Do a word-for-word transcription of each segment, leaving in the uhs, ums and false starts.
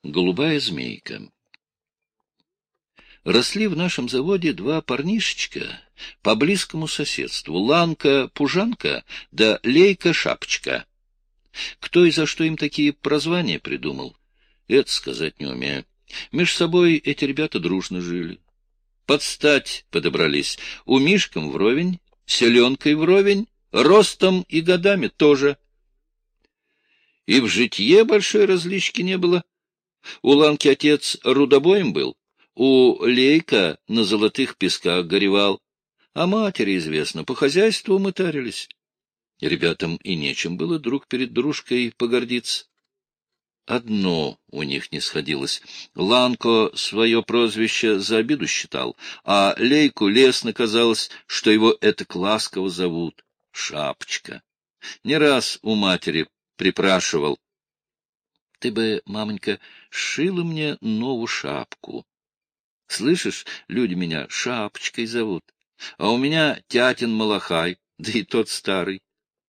Голубая змейка. Росли в нашем заводе два парнишечка по близкому соседству — Ланка-Пужанка да Лейка-Шапочка. Кто и за что им такие прозвания придумал, это сказать не умею. Меж собой эти ребята дружно жили. Под стать подобрались, у Мишкам вровень, селенкой вровень, ростом и годами тоже. И в житье большой различки не было. У Ланки отец рудобоем был, у Лейка на золотых песках горевал, а матери, известно, по хозяйству мытарились. Ребятам и нечем было друг перед дружкой погордиться. Одно у них не сходилось. Ланко свое прозвище за обиду считал, а Лейку лестно казалось, что его этак ласково зовут — Шапочка. Не раз у матери припрашивал: «Ты бы, маменька, сшила мне новую шапку. Слышишь, люди меня Шапочкой зовут, а у меня тятин Малахай, да и тот старый».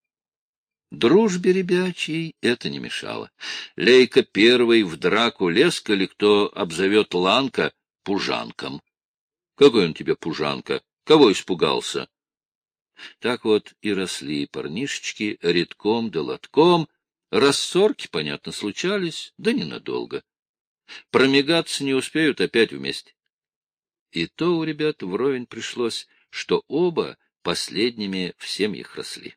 Дружбе ребячей это не мешало. Лейка первый в драку лез, коли кто обзовет Ланка Пужанком. «Какой он тебе Пужанка? Кого испугался?» Так вот и росли парнишечки редком да лотком. Рассорки, понятно, случались, да ненадолго. Промигаться не успеют, опять вместе. И то у ребят вровень пришлось, что оба последними в семьях росли.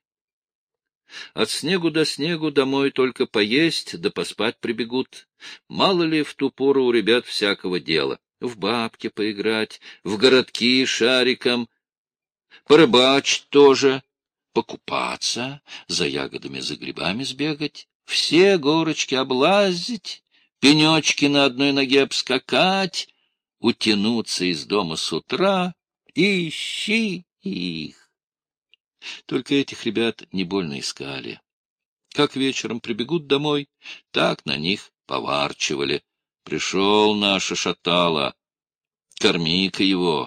От снегу до снегу домой только поесть да поспать прибегут. Мало ли в ту пору у ребят всякого дела. В бабки поиграть, в городки шариком, порыбачить тоже, покупаться, за ягодами, за грибами сбегать, все горочки облазить, пенечки на одной ноге обскакать, утянуться из дома с утра, ищи их. Только этих ребят не больно искали. Как вечером прибегут домой, так на них поварчивали. Пришел наша шатала, корми-ка его.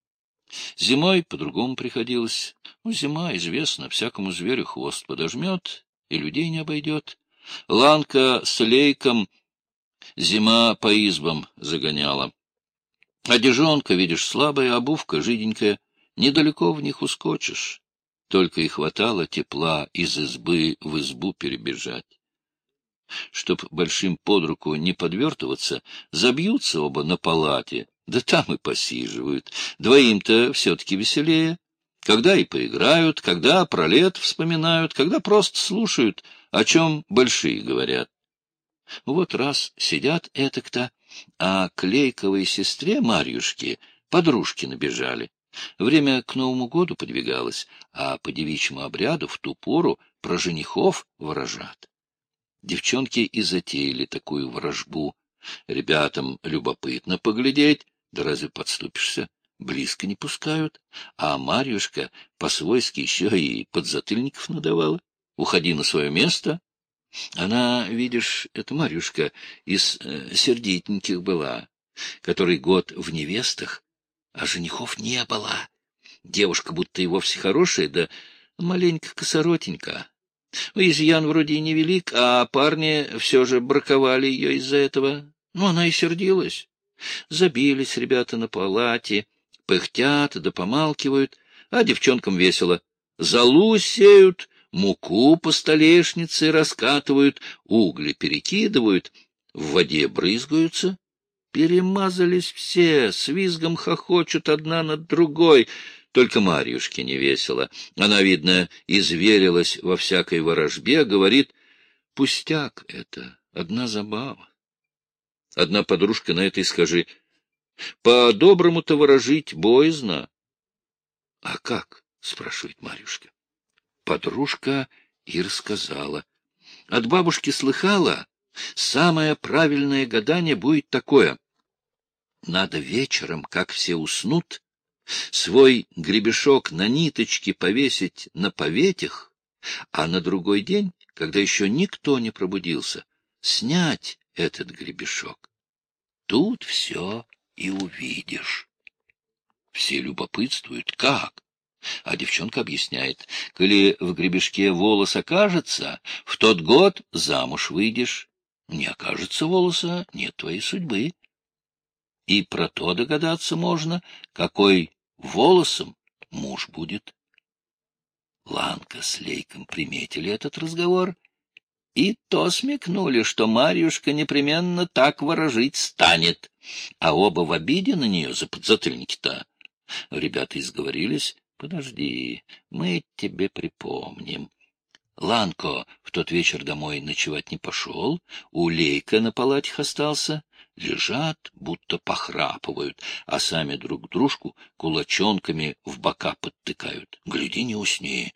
Зимой по-другому приходилось. Ну, зима, известно, всякому зверю хвост подожмет и людей не обойдет. Ланка с Лейком зима по избам загоняла. Одежонка, видишь, слабая, обувка жиденькая, недалеко в них ускочишь. Только и хватало тепла из избы в избу перебежать. Чтоб большим под руку не подвертываться, забьются оба на палате, да там и посиживают. Двоим-то все-таки веселее. Когда и поиграют, когда про лет вспоминают, когда просто слушают, о чем большие говорят. Вот раз сидят этак-то, а к Лейковой сестре Марьюшке подружки набежали. Время к Новому году подвигалось, а по девичьему обряду в ту пору про женихов ворожат. Девчонки и затеяли такую ворожбу. Ребятам любопытно поглядеть, да разве подступишься? Близко не пускают. А Марьюшка по-свойски еще и подзатыльников надавала. Уходи на свое место. Она, видишь, эта Марьюшка из э, сердитеньких была, который год в невестах, а женихов не было. Девушка будто и вовсе хорошая, да маленько косоротенька. Изъян вроде и невелик, а парни все же браковали ее из-за этого. Ну, она и сердилась. Забились ребята на палате, пыхтят да помалкивают, а девчонкам весело. Золу сеют, муку по столешнице раскатывают, угли перекидывают, в воде брызгаются. Перемазались все, с визгом хохочут одна над другой. Только Марьюшке не весело. Она, видно, изверилась во всякой ворожбе, говорит: пустяк это, одна забава. Одна подружка на это и скажи: по-доброму-то ворожить боязно. — А как? — спрашивает Марьюшка. Подружка и рассказала. От бабушки слыхала, самое правильное гадание будет такое. Надо вечером, как все уснут, свой гребешок на ниточке повесить на поветях, а на другой день, когда еще никто не пробудился, снять этот гребешок. Тут все и увидишь. Все любопытствуют, как? А девчонка объясняет: коли в гребешке волос окажется, в тот год замуж выйдешь. Не окажется волоса, нет твоей судьбы. И про то догадаться можно, какой волосом муж будет. Ланка с Лейком приметили этот разговор и то смекнули, что Марьюшка непременно так ворожить станет, а оба в обиде на нее за подзатыльники-то. Ребята изговорились: подожди, мы тебе припомним. Ланко в тот вечер домой ночевать не пошел, у Лейка на палатях остался. Лежат, будто похрапывают, а сами друг дружку кулачонками в бока подтыкают. Гляди, не усни.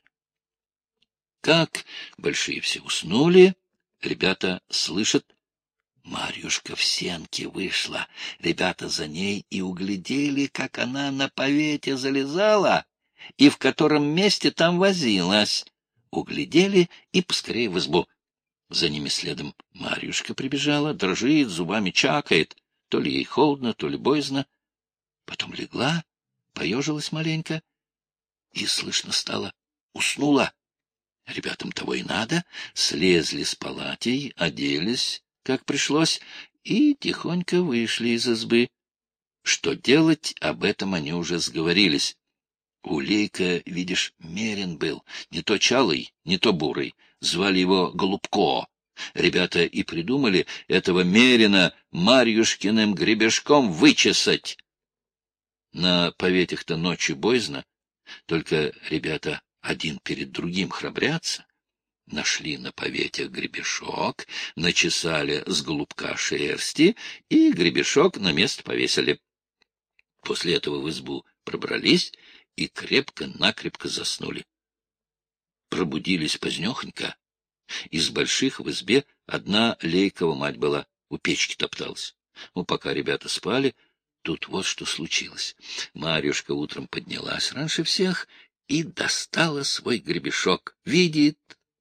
Как большие все уснули, ребята слышат: Марьюшка в сенке вышла. Ребята за ней и углядели, как она на повете залезала и в котором месте там возилась. Углядели и поскорее в избу. За ними следом Марьюшка прибежала, дрожит, зубами чакает. То ли ей холодно, то ли боязно. Потом легла, поежилась маленько, и слышно стало: уснула. Ребятам того и надо, слезли с палатей, оделись, как пришлось, и тихонько вышли из избы. Что делать, об этом они уже сговорились. У Лейка, видишь, мерин был, не то чалый, не то бурый. Звали его Голубко. Ребята и придумали этого мерина Марьюшкиным гребешком вычесать. На поветях-то ночью боязно, только ребята один перед другим храбрятся. Нашли на поветях гребешок, начесали с голубка шерсти и гребешок на место повесили. После этого в избу пробрались и крепко-накрепко заснули. Пробудились позднехонько. Из больших в избе одна Лейкова мать была, у печки топталась. Ну, пока ребята спали, тут вот что случилось. Марьюшка утром поднялась раньше всех и достала свой гребешок. Видит,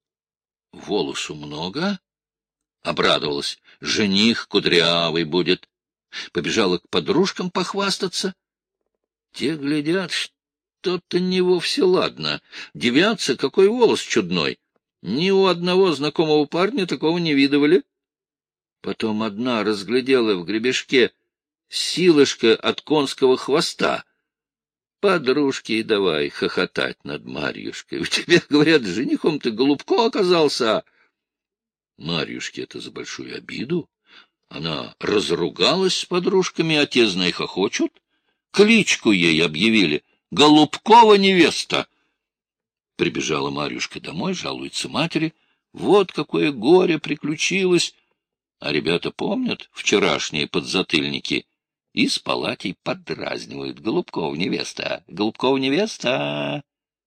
волосу много, обрадовалась: жених кудрявый будет. Побежала к подружкам похвастаться. Те глядят, что-то не вовсе ладно. Девятся, какой волос чудной. Ни у одного знакомого парня такого не видывали. Потом одна разглядела в гребешке силышко от конского хвоста. Подружки и давай хохотать над Марьюшкой. У тебя, говорят, женихом ты Голубко оказался. Марьюшке это за большую обиду. Она разругалась с подружками, а те, знай, хохочут. Кличку ей объявили: Голубкова невеста. Прибежала Марьюшка домой, жалуется матери: вот какое горе приключилось. А ребята помнят вчерашние подзатыльники и с палатей подразнивают: Голубкова невеста, Голубкова невеста.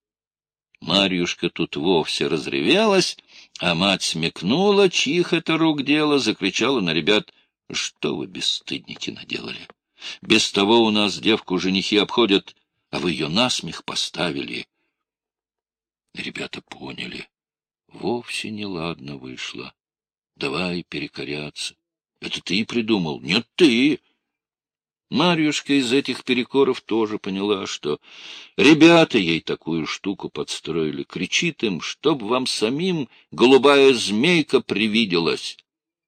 Марьюшка тут вовсе разревелась, а мать смекнула, чьих это рук дело, закричала на ребят: что вы, бесстыдники, наделали? Без того у нас девку женихи обходят, а вы ее насмех поставили. Ребята поняли, вовсе неладно вышло. Давай перекоряться. Это ты придумал? Нет, ты. Марьюшка из этих перекоров тоже поняла, что ребята ей такую штуку подстроили. Кричит им, чтоб вам самим голубая змейка привиделась.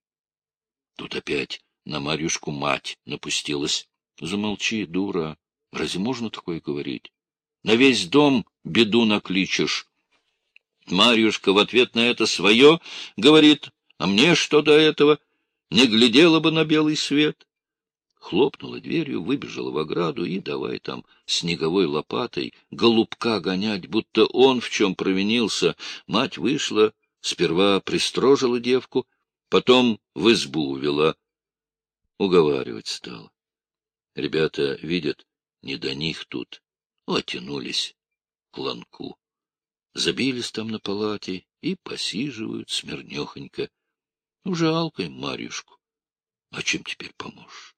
Тут опять на Марьюшку мать напустилась. Замолчи, дура. Разве можно такое говорить? На весь дом беду накличешь. Марьюшка в ответ на это свое говорит: а мне что до этого? Не глядела бы на белый свет. Хлопнула дверью, выбежала в ограду и давай там снеговой лопатой Голубка гонять, будто он в чем провинился. Мать вышла, сперва пристрожила девку, потом в избу увела. Уговаривать стала. Ребята видят, не до них тут. Оттянулись к ланку. Забились там на палате и посиживают смирнехонько. Ну, жалко им Марьюшку. А чем теперь поможешь?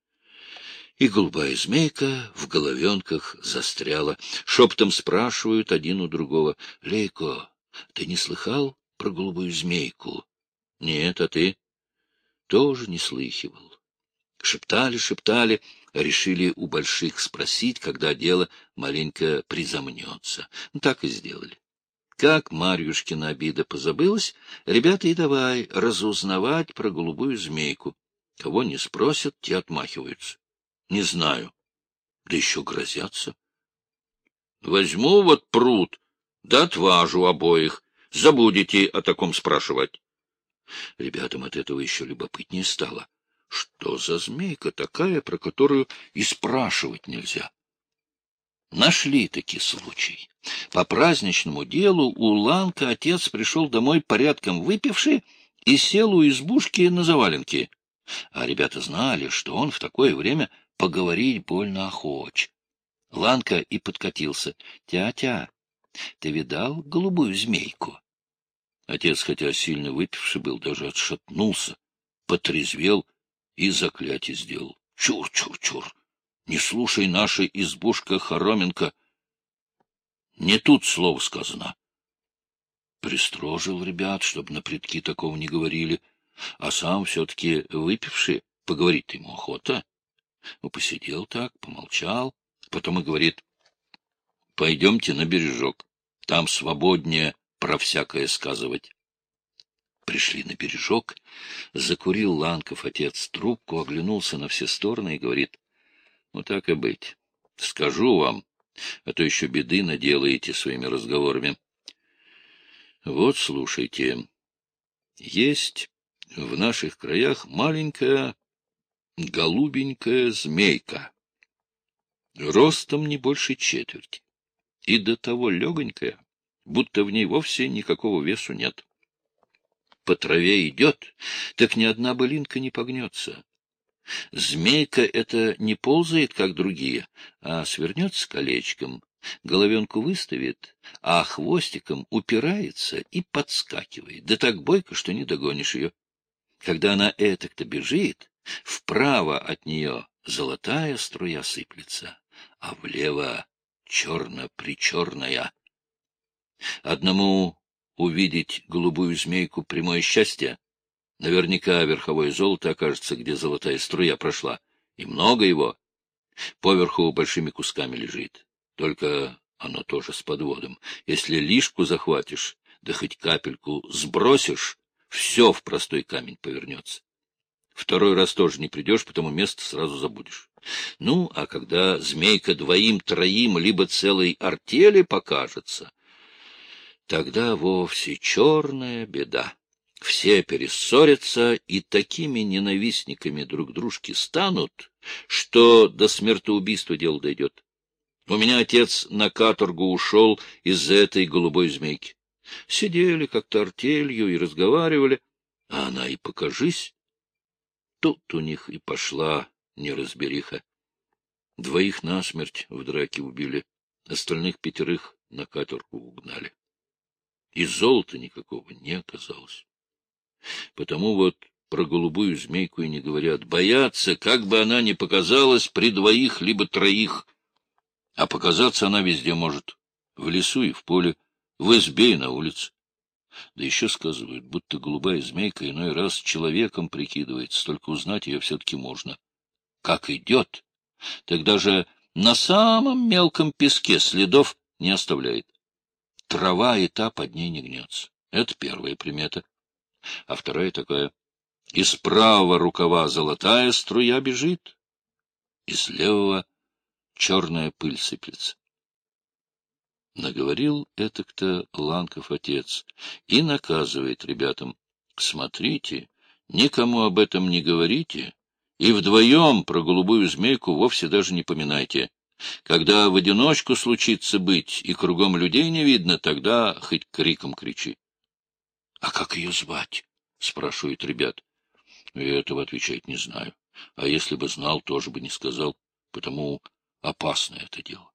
И голубая змейка в головенках застряла. Шептом спрашивают один у другого: — Лейко, ты не слыхал про голубую змейку? — Нет, а ты? — Тоже не слыхивал. Шептали, шептали, решили у больших спросить, когда дело маленько призамнется. Так и сделали. Как Марьюшкина обида позабылась, ребята и давай разузнавать про голубую змейку. Кого не спросят, те отмахиваются. Не знаю. Да еще грозятся. Возьму вот пруд, да отважу обоих. Забудете о таком спрашивать. Ребятам от этого еще любопытнее стало. Что за змейка такая, про которую и спрашивать нельзя? Нашли таки случай. По праздничному делу у Ланка отец пришел домой порядком выпивший и сел у избушки на заваленке. А ребята знали, что он в такое время поговорить больно охоч. Ланка и подкатился. — Тятя, ты видал голубую змейку? Отец, хотя сильно выпивший был, даже отшатнулся, потрезвел и заклятие сделал. Чур, чур, чур! Не слушай нашей избушка Хороменко. Не тут слово сказано. Пристрожил ребят, чтоб на предки такого не говорили, а сам все-таки выпивший, поговорить ему охота. Ну, посидел так, помолчал, потом и говорит: пойдемте на бережок, там свободнее про всякое сказывать. Пришли на бережок, закурил Ланков отец трубку, оглянулся на все стороны и говорит: ну, так и быть, скажу вам, а то еще беды наделаете своими разговорами. Вот, слушайте, есть в наших краях маленькая голубенькая змейка, ростом не больше четверти, и до того легонькая, будто в ней вовсе никакого весу нет. По траве идет, так ни одна былинка не погнется. Змейка эта не ползает, как другие, а свернется колечком, головенку выставит, а хвостиком упирается и подскакивает, да так бойко, что не догонишь ее. Когда она этак-то бежит, вправо от нее золотая струя сыплется, а влево черно-причерная. Одному увидеть голубую змейку — прямое счастье. Наверняка верховое золото окажется, где золотая струя прошла, и много его. Поверху большими кусками лежит, только оно тоже с подводом. Если лишку захватишь, да хоть капельку сбросишь, все в простой камень повернется. Второй раз тоже не придешь, потому место сразу забудешь. Ну, а когда змейка двоим, троим, либо целой артели покажется, тогда вовсе черная беда. Все перессорятся и такими ненавистниками друг дружки станут, что до смертоубийства дело дойдет. У меня отец на каторгу ушел из-за этой голубой змейки. Сидели как-то артелью и разговаривали, а она и покажись. Тут у них и пошла неразбериха. Двоих насмерть в драке убили, остальных пятерых на каторгу угнали. И золота никакого не оказалось. Потому вот про голубую змейку и не говорят. Боятся, как бы она ни показалась при двоих либо троих. А показаться она везде может. В лесу и в поле, в избе и на улице. Да еще сказывают, будто голубая змейка иной раз человеком прикидывается, только узнать ее все-таки можно. Как идет, так даже на самом мелком песке следов не оставляет. Трава и та под ней не гнется. Это первая примета. А вторая такая: из правого рукава золотая струя бежит, из левого черная пыль сыплется. Наговорил этак-то Ланков отец и наказывает ребятам: смотрите, никому об этом не говорите, и вдвоем про голубую змейку вовсе даже не поминайте. Когда в одиночку случится быть, и кругом людей не видно, тогда хоть криком кричи. — А как ее звать? — спрашивают ребят. — И этого отвечать не знаю. А если бы знал, тоже бы не сказал, потому опасное это дело.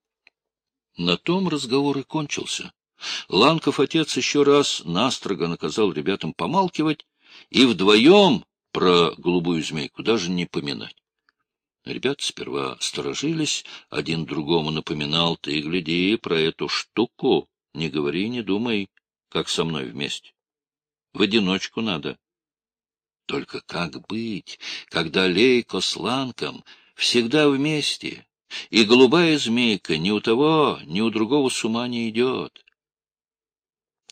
На том разговор и кончился. Ланков отец еще раз настрого наказал ребятам помалкивать и вдвоем про голубую змейку даже не поминать. Ребята сперва сторожились, один другому напоминал: ты гляди, про эту штуку не говори, не думай, как со мной вместе. В одиночку надо. Только как быть, когда Лейко с Ланком всегда вместе, и голубая змейка ни у того, ни у другого с ума не идет?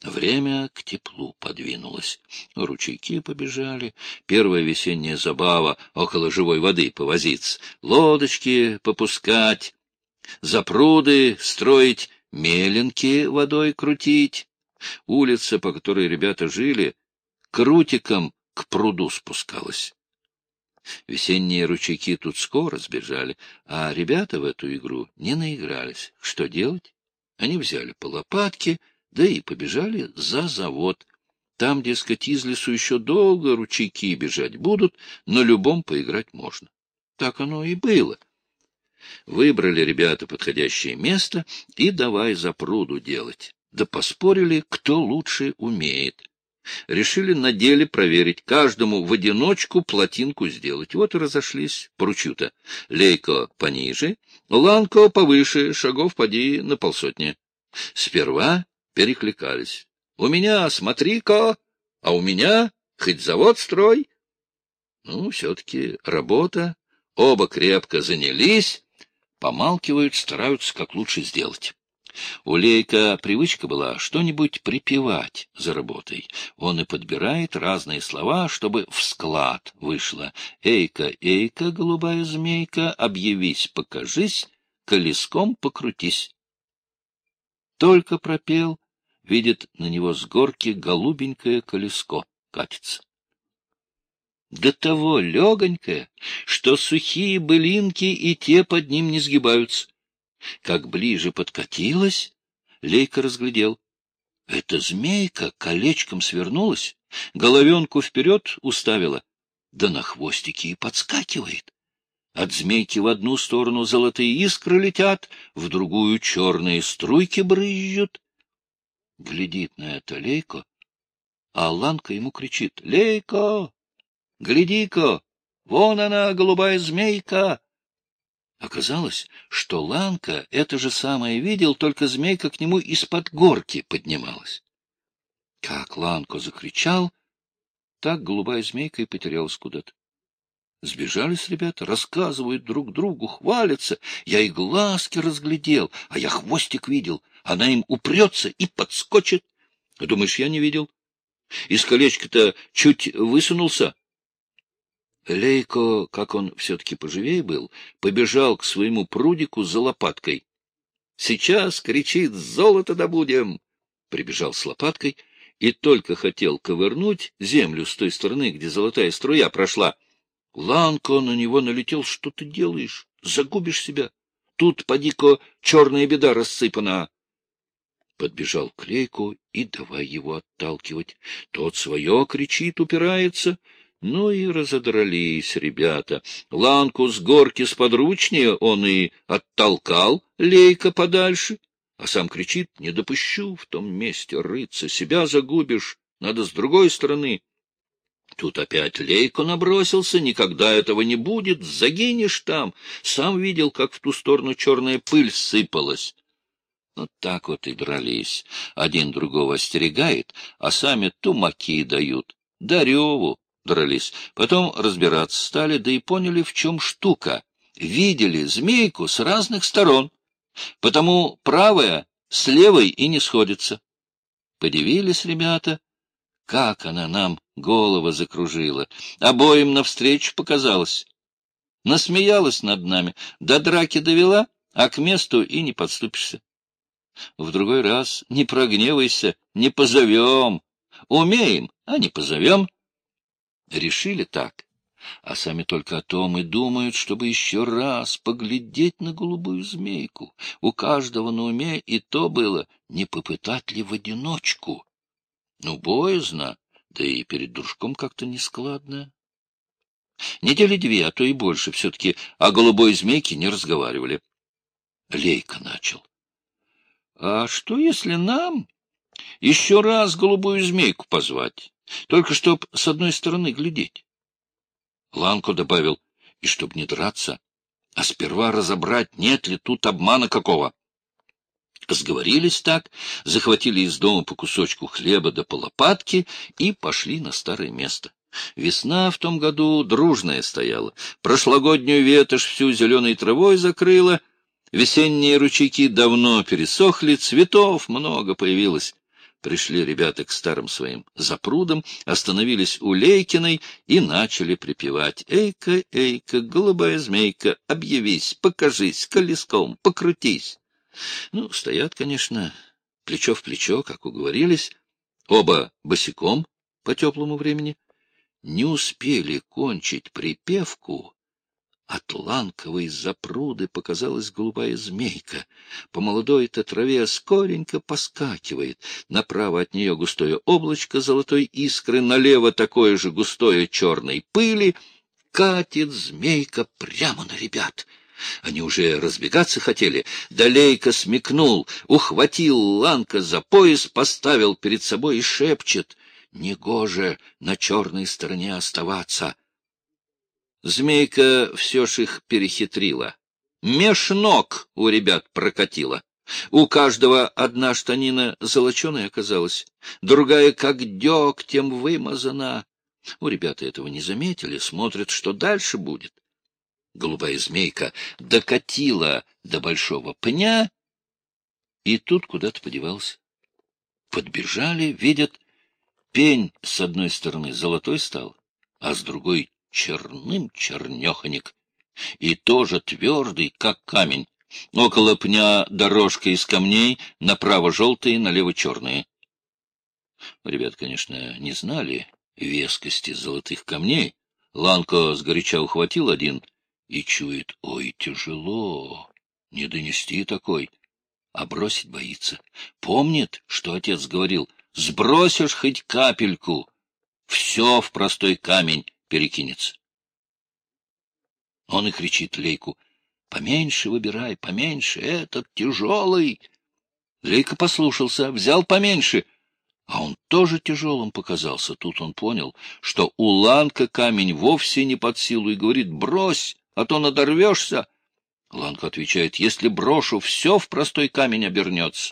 Время к теплу подвинулось. Ручейки побежали. Первая весенняя забава — около живой воды повозиться, лодочки попускать, запруды строить, меленки водой крутить. Улица, по которой ребята жили, крутиком к пруду спускалась. Весенние ручейки тут скоро сбежали, а ребята в эту игру не наигрались. Что делать? Они взяли по лопатке, да и побежали за завод. Там, дескать, из лесу еще долго ручейки бежать будут, на любом поиграть можно. Так оно и было. Выбрали ребята подходящее место и давай запруду делать. Да поспорили, кто лучше умеет. Решили на деле проверить, каждому в одиночку плотинку сделать. Вот и разошлись по ручью-то. Лейко пониже, Ланко повыше, шагов поди на полсотни. Сперва перекликались. У меня, смотри-ка, а у меня хоть завод строй. Ну, все-таки работа. Оба крепко занялись, помалкивают, стараются как лучше сделать. У Лейка привычка была что-нибудь припевать за работой. Он и подбирает разные слова, чтобы в склад вышло. «Эйка, эйка, голубая змейка, объявись, покажись, колеском покрутись». Только пропел, видит на него с горки голубенькое колеско катится. До того легонькое, что сухие былинки и те под ним не сгибаются. Как ближе подкатилась, Лейка разглядел. Эта змейка колечком свернулась, головенку вперед уставила, да на хвостике и подскакивает. От змейки в одну сторону золотые искры летят, в другую черные струйки брызжут. Глядит на это Лейко, а Ланка ему кричит: «Лейко! Гляди-ка! Вон она, голубая змейка!» Оказалось, что Ланка это же самое видел, только змейка к нему из-под горки поднималась. Как Ланко закричал, так голубая змейка и потерялась куда-то. Сбежались ребята, рассказывают друг другу, хвалятся. Я и глазки разглядел, а я хвостик видел. Она им упрется и подскочит. Думаешь, я не видел? Из колечка-то чуть высунулся. Лейко, как он все-таки поживее был, побежал к своему прудику за лопаткой. — Сейчас, — кричит, — золото добудем! Прибежал с лопаткой и только хотел ковырнуть землю с той стороны, где золотая струя прошла. Ланко на него налетел: — Что ты делаешь? Загубишь себя. Тут, поди-ка, черная беда рассыпана. Подбежал к Лейку и давай его отталкивать. Тот свое кричит, упирается. Ну и разодрались ребята. Ланку с горки сподручнее он и оттолкал Лейка подальше, а сам кричит: — Не допущу в том месте рыться, себя загубишь, надо с другой стороны. Тут опять Лейко набросился: — Никогда этого не будет, загинешь там. Сам видел, как в ту сторону черная пыль сыпалась. Вот так вот и дрались. Один другого остерегает, а сами тумаки дают. Да реву дрались. Потом разбираться стали, да и поняли, в чем штука. Видели змейку с разных сторон, потому правая с левой и не сходится. Подивились ребята, как она нам голову закружила. Обоим навстречу показалось. Насмеялась над нами, до драки довела, а к месту и не подступишься. В другой раз не прогневайся, не позовем. Умеем, а не позовем. Решили так, а сами только о том и думают, чтобы еще раз поглядеть на голубую змейку. У каждого на уме и то было, не попытать ли в одиночку. Ну, боязно, да и перед дружком как-то нескладно. Недели две, а то и больше, все-таки о голубой змейке не разговаривали. Лейка начал: — А что, если нам еще раз голубую змейку позвать? Только чтоб с одной стороны глядеть. Ланко добавил: — И чтоб не драться, а сперва разобрать, нет ли тут обмана какого. Сговорились так, захватили из дома по кусочку хлеба да по лопатке и пошли на старое место. Весна в том году дружная стояла, прошлогоднюю ветошь всю зеленой травой закрыла, весенние ручейки давно пересохли, цветов много появилось. Пришли ребята к старым своим запрудам, остановились у Лейкиной и начали припевать: «Эйка, эйка, голубая змейка, объявись, покажись, колеском покрутись». Ну, стоят, конечно, плечо в плечо, как уговорились, оба босиком по теплому времени. Не успели кончить припевку, от ланковой запруды показалась голубая змейка. По молодой-то траве скоренько поскакивает. Направо от нее густое облачко золотой искры, налево такое же густое черной пыли. Катит змейка прямо на ребят. Они уже разбегаться хотели. Да Лейка смекнул, ухватил Ланка за пояс, поставил перед собой и шепчет: «Негоже на черной стороне оставаться». Змейка все ж их перехитрила. Меж ног у ребят прокатила. У каждого одна штанина золоченая оказалась, другая как дегтем вымазана. У ребята этого не заметили, смотрят, что дальше будет. Голубая змейка докатила до большого пня, и тут куда-то подевался. Подбежали, видят, пень с одной стороны золотой стал, а с другой черным чернеханик, и тоже твердый, как камень. Около пня дорожка из камней, направо желтые, налево черные. Ребят, конечно, не знали вескости золотых камней. Ланко сгоряча ухватил один и чует: ой, тяжело, не донести такой, а бросить боится. Помнит, что отец говорил: сбросишь хоть капельку, все в простой камень перекинется. Он и кричит Лейку: поменьше выбирай, поменьше, этот тяжелый. Лейка послушался, взял поменьше, а он тоже тяжелым показался. Тут он понял, что у Ланка камень вовсе не под силу, и говорит: брось, а то надорвешься. Ланка отвечает: если брошу, все в простой камень обернется.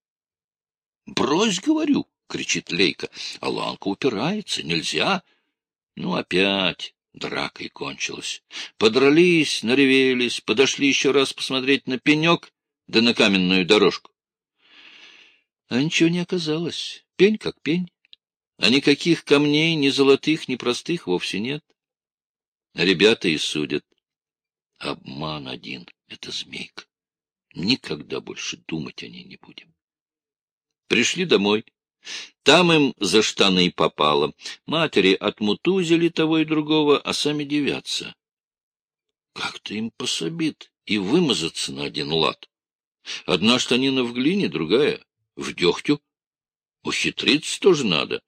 Брось, говорю, кричит Лейка, а Ланка упирается: нельзя. Ну, опять дракой кончилась. Подрались, наревелись, подошли еще раз посмотреть на пенек, да на каменную дорожку. А ничего не оказалось. Пень как пень. А никаких камней, ни золотых, ни простых, вовсе нет. Ребята и судят. Обман один — это змейка. Никогда больше думать о ней не будем. Пришли домой. Там им за штаны попало. Матери отмутузили того и другого, а сами дивятся. Как-то им пособит и вымазаться на один лад. Одна штанина в глине, другая в дегтю. Ухитриться тоже надо.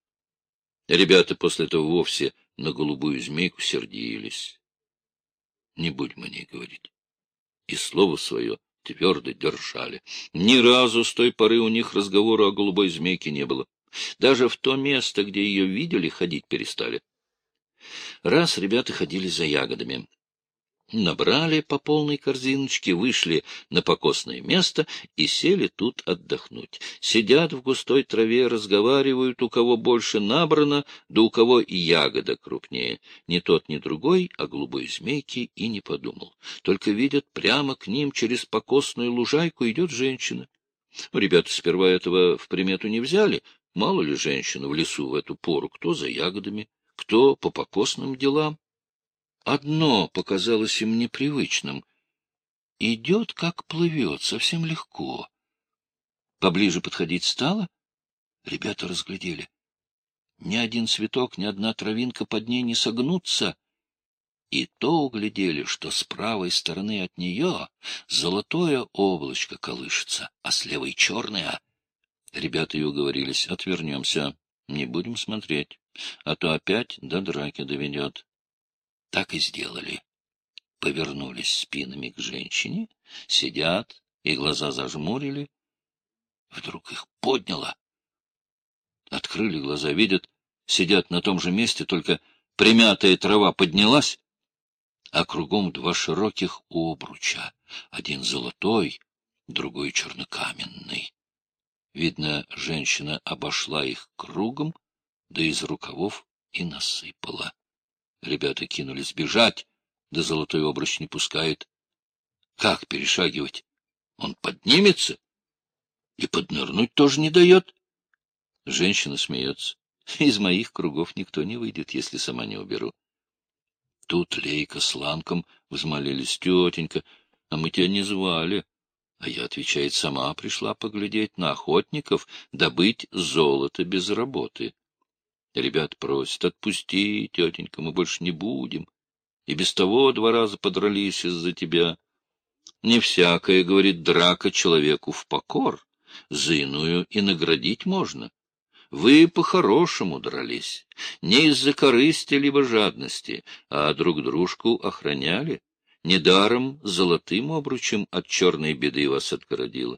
Ребята после этого вовсе на голубую змейку сердились. Не будем о ней говорить. И слово свое твердо держали. Ни разу с той поры у них разговора о голубой змейке не было. Даже в то место, где ее видели, ходить перестали. Раз ребята ходили за ягодами. Набрали по полной корзиночке, вышли на покосное место и сели тут отдохнуть. Сидят в густой траве, разговаривают, у кого больше набрано, да у кого и ягода крупнее. Ни тот, ни другой о голубой змейке и не подумал. Только видят, прямо к ним через покосную лужайку идет женщина. Ребята сперва этого в примету не взяли. Мало ли женщина в лесу в эту пору, кто за ягодами, кто по покосным делам. Одно показалось им непривычным. Идет, как плывет, совсем легко. Поближе подходить стало, ребята разглядели. Ни один цветок, ни одна травинка под ней не согнутся. И то углядели, что с правой стороны от нее золотое облачко колышется, а с левой черное. Ребята и уговорились: отвернемся, не будем смотреть, а то опять до драки доведет. Так и сделали. Повернулись спинами к женщине, сидят и глаза зажмурили. Вдруг их подняло. Открыли глаза, видят, сидят на том же месте, только примятая трава поднялась, а кругом два широких обруча, один золотой, другой чернокаменный. Видно, женщина обошла их кругом, да из рукавов и насыпала. Ребята кинулись бежать, да золотой обруч не пускает. Как перешагивать? Он поднимется и поднырнуть тоже не дает. Женщина смеется. Из моих кругов никто не выйдет, если сама не уберу. Тут Лейка с Ланком взмолились: тетенька, а мы тебя не звали. А я, отвечает, сама пришла поглядеть на охотников, добыть золото без работы. Ребят просят: отпусти, тетенька, мы больше не будем. И без того два раза подрались из-за тебя. Не всякая, говорит, драка человеку в покор, за иную и наградить можно. Вы по-хорошему дрались, не из-за корысти либо жадности, а друг дружку охраняли. Недаром золотым обручем от черной беды вас отгородила.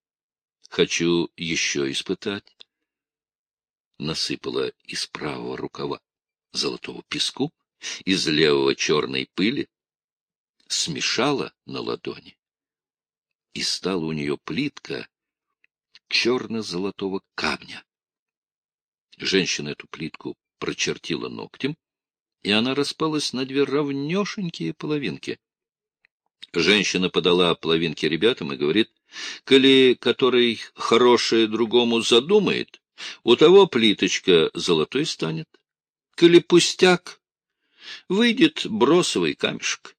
Хочу еще испытать. Насыпала из правого рукава золотого песку, из левого черной пыли, смешала на ладони, и стала у нее плитка черно-золотого камня. Женщина эту плитку прочертила ногтем, и она распалась на две равнешенькие половинки. Женщина подала половинки ребятам и говорит: коли который хорошее другому задумает, у того плиточка золотой станет. Коли пустяк, выйдет бросовый камешек.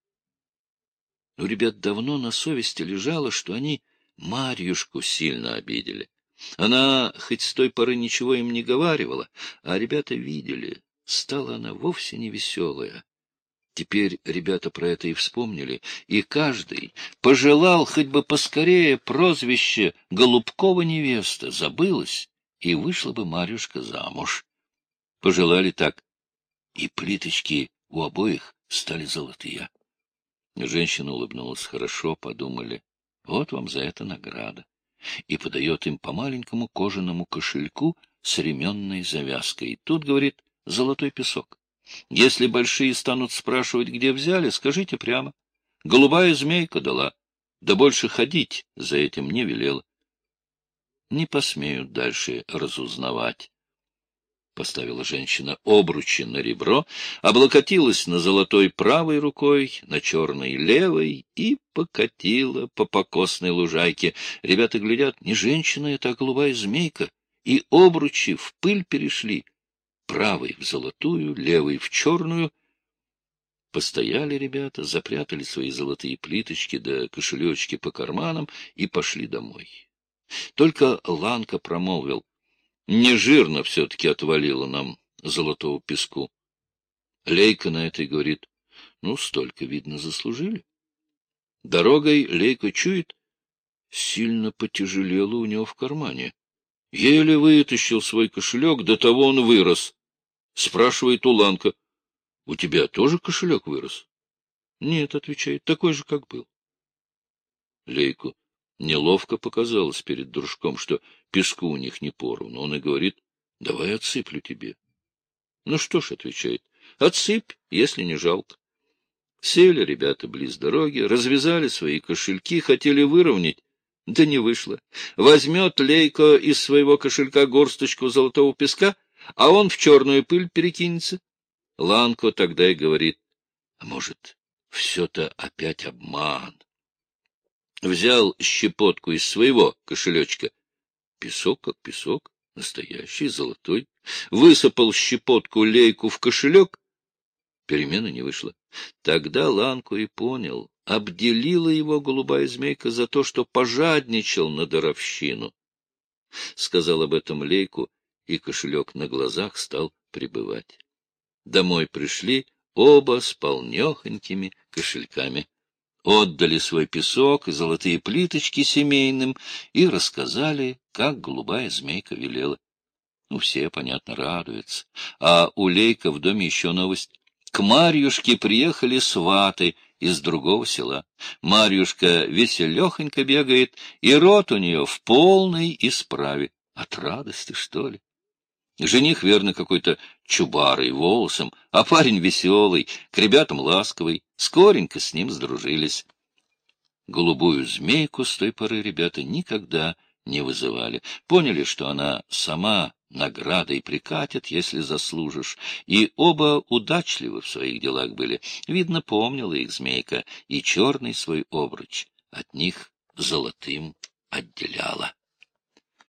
У ребят давно на совести лежало, что они Марьюшку сильно обидели. Она хоть с той поры ничего им не говаривала, а ребята видели, стала она вовсе не веселая. Теперь ребята про это и вспомнили, и каждый пожелал хоть бы поскорее прозвище Голубкова невеста забылось, и вышла бы Марьюшка замуж. Пожелали так, и плиточки у обоих стали золотые. Женщина улыбнулась. Хорошо, подумали, вот вам за это награда. И подает им по маленькому кожаному кошельку с ременной завязкой. И тут, говорит, золотой песок. Если большие станут спрашивать, где взяли, скажите прямо. Голубая змейка дала, да больше ходить за этим не велела. Не посмеют дальше разузнавать. Поставила женщина обручи на ребро, облокотилась на золотой правой рукой, на черной левой и покатила по покосной лужайке. Ребята глядят: не женщина это, а голубая змейка, и обручи в пыль перешли. Правый в золотую, левый в черную. Постояли ребята, запрятали свои золотые плиточки да кошелечки по карманам и пошли домой. Только Ланка промолвил: не жирно все-таки отвалило нам золотого песку. Лейка на это и говорит: ну, столько, видно, заслужили. Дорогой Лейка чует, сильно потяжелело у него в кармане. Еле вытащил свой кошелек, до того он вырос. Спрашивает у Ланка: у тебя тоже кошелек вырос? Нет, отвечает, такой же, как был. Лейку неловко показалось перед дружком, что песку у них не поровну. Он и говорит: давай отсыплю тебе. Ну что ж, отвечает, отсыпь, если не жалко. Сели ребята близ дороги, развязали свои кошельки, хотели выровнять, да не вышло. Возьмет Лейка из своего кошелька горсточку золотого песка, а он в черную пыль перекинется. Ланко тогда и говорит: а может, все-то опять обман. Взял щепотку из своего кошелечка. Песок как песок, настоящий, золотой. Высыпал щепотку Лейку в кошелек. Перемены не вышло. Тогда Ланку и понял. Обделила его голубая змейка за то, что пожадничал на даровщину. Сказал об этом Лейку, и кошелек на глазах стал прибывать. Домой пришли оба с полнехонькими кошельками. Отдали свой песок и золотые плиточки семейным и рассказали, как голубая змейка велела. Ну, все, понятно, радуются. А у Лейка в доме еще новость. К Марьюшке приехали сваты из другого села. Марьюшка веселехонько бегает, и рот у нее в полной исправе. От радости, что ли? Жених, верно, какой-то чубарый, волосом, а парень веселый, к ребятам ласковый. Скоренько с ним сдружились. Голубую змейку с той поры ребята никогда не вызывали. Поняли, что она сама наградой прикатит, если заслужишь, и оба удачливы в своих делах были. Видно, помнила их змейка, и черный свой обруч от них золотым отделяла.